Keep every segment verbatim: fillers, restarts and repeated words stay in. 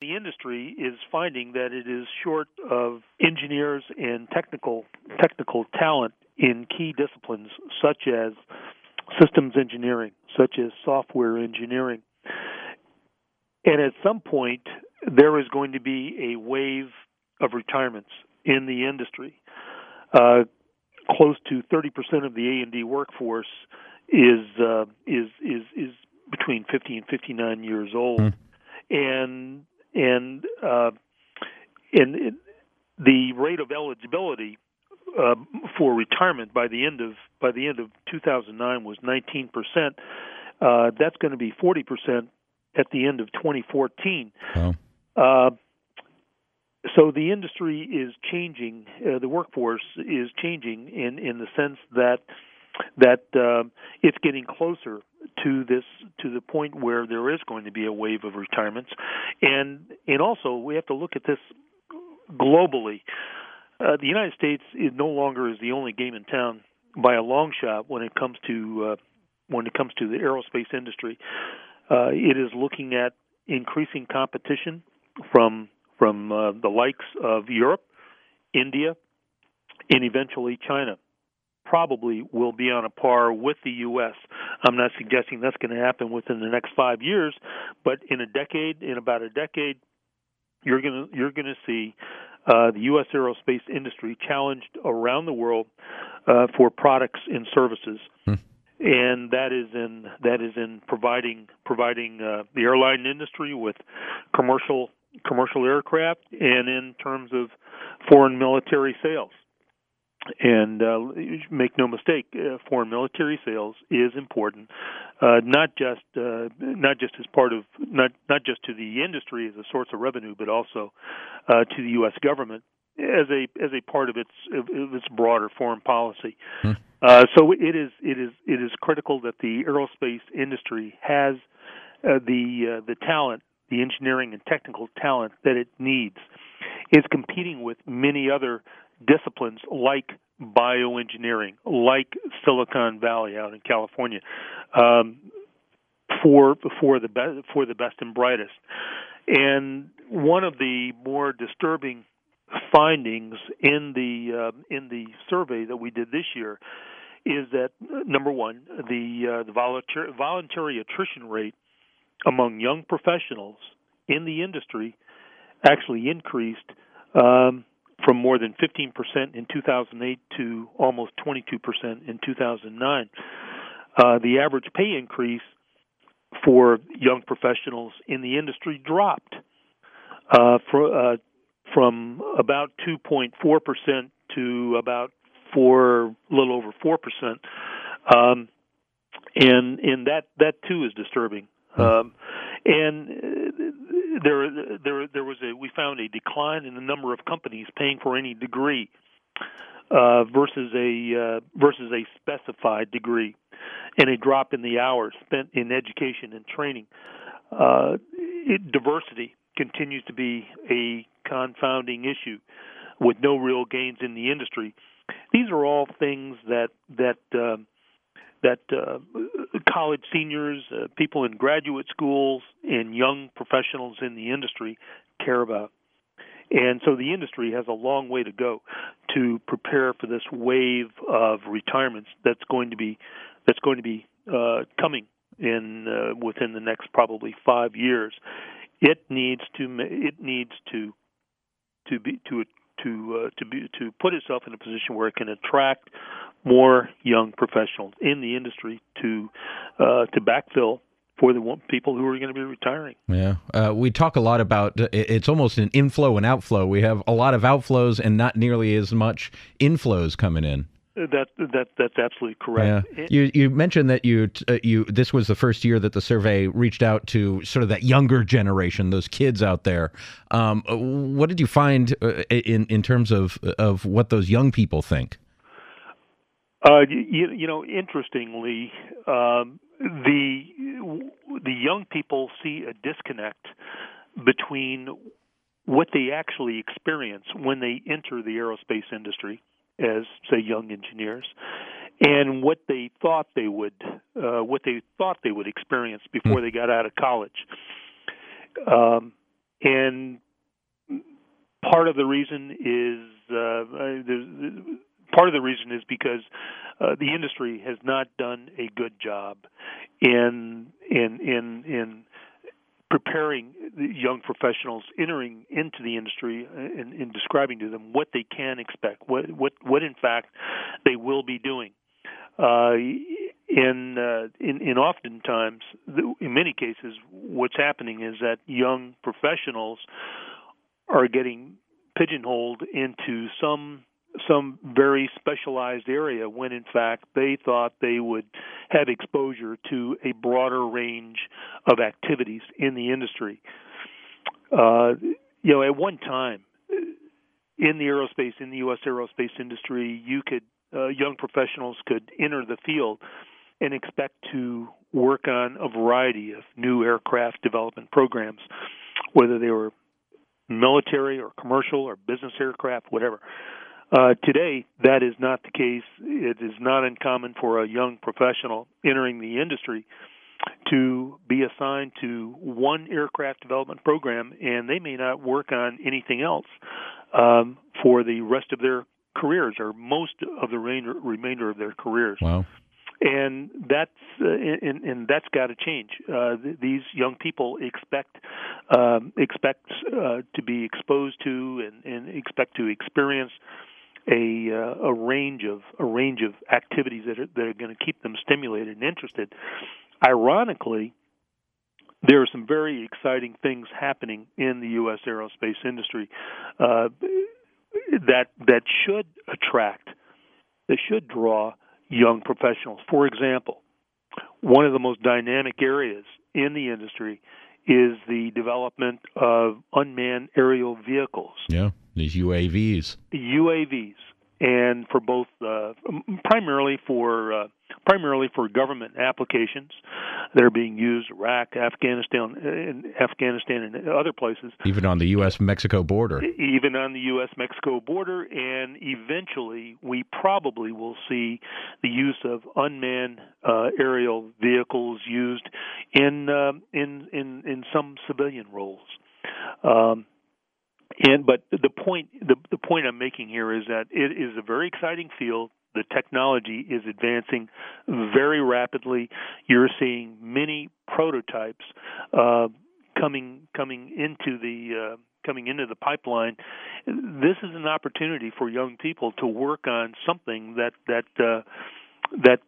the industry is finding that it is short of engineers and technical technical talent in key disciplines such as systems engineering, such as software engineering. And at some point, there is going to be a wave of retirements in the industry. Uh, close to thirty percent of the A and D workforce is uh, is is is between fifty and fifty-nine years old, mm. and and uh, and it, the rate of eligibility uh, for retirement by the end of by the end of two thousand nine was nineteen percent. Uh, that's going to be forty percent at the end of twenty fourteen. Wow. Uh, so the industry is changing. Uh, the workforce is changing in, in the sense that that uh, it's getting closer to this to the point where there is going to be a wave of retirements, and and also we have to look at this globally. Uh, the United States is no longer is the only game in town by a long shot when it comes to uh, when it comes to the aerospace industry. Uh, it is looking at increasing competition from from uh, the likes of Europe, India, and eventually China. Probably will be on a par with the U S. I'm not suggesting that's going to happen within the next five years, but in a decade, in about a decade, you're going to you're going to see uh, the U S aerospace industry challenged around the world uh, for products and services. Hmm. And that is in that is in providing providing uh, the airline industry with commercial commercial aircraft, and in terms of foreign military sales. And uh, make no mistake, uh, foreign military sales is important, uh, not just uh, not just as part of not not just to the industry as a source of revenue, but also uh, to the U S government as a as a part of its of its broader foreign policy. Hmm. Uh, so it is it is it is critical that the aerospace industry has uh, the uh, the talent, the engineering and technical talent that it needs. It's competing with many other disciplines like bioengineering, like Silicon Valley out in California, um, for for the best for the best and brightest. And one of the more disturbing findings in the uh, in the survey that we did this year is that uh, number one, the uh, the voluntary, voluntary attrition rate among young professionals in the industry actually increased um, from more than fifteen percent in two thousand eight to almost twenty-two percent in two thousand nine. Uh, the average pay increase for young professionals in the industry dropped uh, for, uh, from about two point four percent to about four, a little over four percent, um, and and that that too is disturbing. Um, and there, there, there was a. We found a decline in the number of companies paying for any degree uh, versus a uh, versus a specified degree, and a drop in the hours spent in education and training. Uh, it, diversity continues to be a confounding issue, with no real gains in the industry. These are all things that that. Uh, that uh, college seniors, uh, people in graduate schools, and young professionals in the industry care about. And so the industry has a long way to go to prepare for this wave of retirements that's going to be that's going to be uh, coming in uh, within the next probably five years. It needs to it needs to to be to to uh, to be to put itself in a position where it can attract more young professionals in the industry to uh, to backfill for the people who are going to be retiring. Yeah, uh, we talk a lot about it's almost an inflow and outflow. We have a lot of outflows and not nearly as much inflows coming in. That that that's absolutely correct. Yeah. You you mentioned that you uh, you this was the first year that the survey reached out to sort of that younger generation, those kids out there. Um, what did you find uh, in in terms of of what those young people think? Uh, you, you know, interestingly, um, the the young people see a disconnect between what they actually experience when they enter the aerospace industry as, say, young engineers, and what they thought they would uh, what they thought they would experience before mm. they got out of college. Um, and part of the reason is uh, part of the reason is because uh, the industry has not done a good job in in in in preparing the young professionals entering into the industry and, and describing to them what they can expect, what what what in fact they will be doing. Uh, in, uh, in in oftentimes, in many cases, what's happening is that young professionals are getting pigeonholed into some some very specialized area when in fact they thought they would have exposure to a broader range of activities in the industry. Uh, you know, at one time in the aerospace, in the U S aerospace industry, you could uh, young professionals could enter the field and expect to work on a variety of new aircraft development programs, whether they were military or commercial or business aircraft, whatever. Uh, today, that is not the case. It is not uncommon for a young professional entering the industry to be assigned to one aircraft development program, and they may not work on anything else um, for the rest of their careers or most of the remainder, remainder of their careers. Wow. And that's uh, and, and that's got to change. Uh, th- these young people expect um, expect uh, to be exposed to and, and expect to experience a uh, a range of a range of activities that are that are going to keep them stimulated and interested. Ironically, there are some very exciting things happening in the U S aerospace industry uh, that that should attract, that should draw young professionals. For example, one of the most dynamic areas in the industry is the development of unmanned aerial vehicles. Yeah, these U A Vs. U A Vs, and for both, uh, primarily for uh, primarily for government applications that are being used in Iraq, Afghanistan, and Afghanistan, and other places. Even on the U S Mexico border. Even on the U S Mexico border, and eventually we probably will see the use of unmanned uh, aerial vehicles used in uh, in in in some civilian roles. Um, And but the point the, the point I'm making here is that it is a very exciting field. The technology is advancing very rapidly. You're seeing many prototypes uh, coming coming into the uh, coming into the pipeline. This is an opportunity for young people to work on something that that uh, that.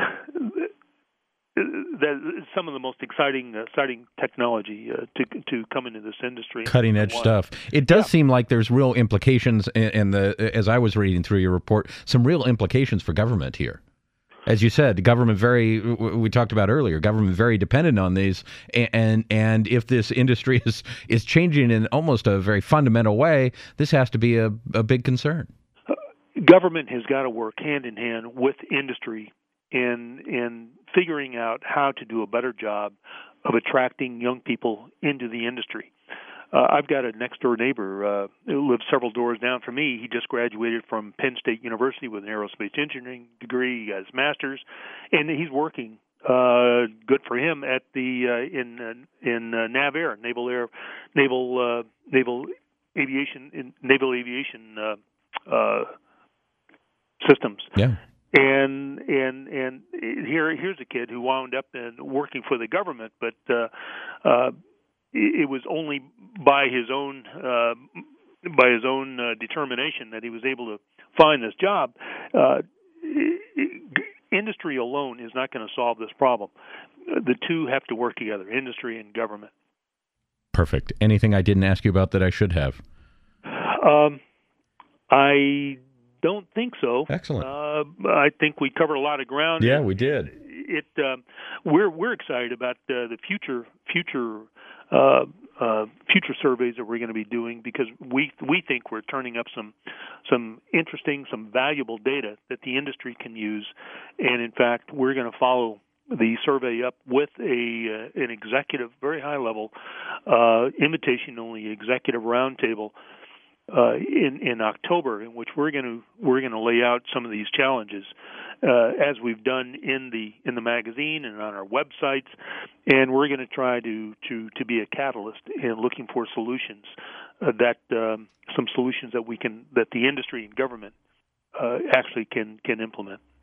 That is some of the most exciting, uh, exciting technology uh, to to come into this industry. Cutting edge stuff. It does yeah. seem like there's real implications, and the as I was reading through your report, some real implications for government here. As you said, the government very we talked about earlier, government very dependent on these, and and if this industry is is changing in almost a very fundamental way, this has to be a, a big concern. Uh, government has got to work hand in hand with industry in in figuring out how to do a better job of attracting young people into the industry. Uh, I've got a next-door neighbor uh, who lives several doors down from me. He just graduated from Penn State University with an aerospace engineering degree. He got his master's, and he's working. Uh, good for him at the uh, in uh, in uh, NavAir, Naval Air, Naval uh, Naval Aviation, in Naval Aviation uh, uh, Systems. Yeah. And and and here here's a kid who wound up in working for the government, but uh, uh, it was only by his own uh, by his own uh, determination that he was able to find this job. Uh, industry alone is not going to solve this problem. The two have to work together: industry and government. Perfect. Anything I didn't ask you about that I should have? Um, I. Don't think so. Excellent. Uh, I think we covered a lot of ground. Yeah, we did. It um, we're we're excited about uh, the future future uh, uh, future surveys that we're going to be doing because we we think we're turning up some some interesting, some valuable data that the industry can use, and in fact, we're going to follow the survey up with a uh, an executive, very high level, uh, invitation only executive roundtable. Uh, in in October, in which we're going to we're going to lay out some of these challenges uh, as we've done in the in the magazine and on our websites, and we're going to try to, to, to be a catalyst in looking for solutions uh, that um, some solutions that we can that the industry and government uh, actually can can implement.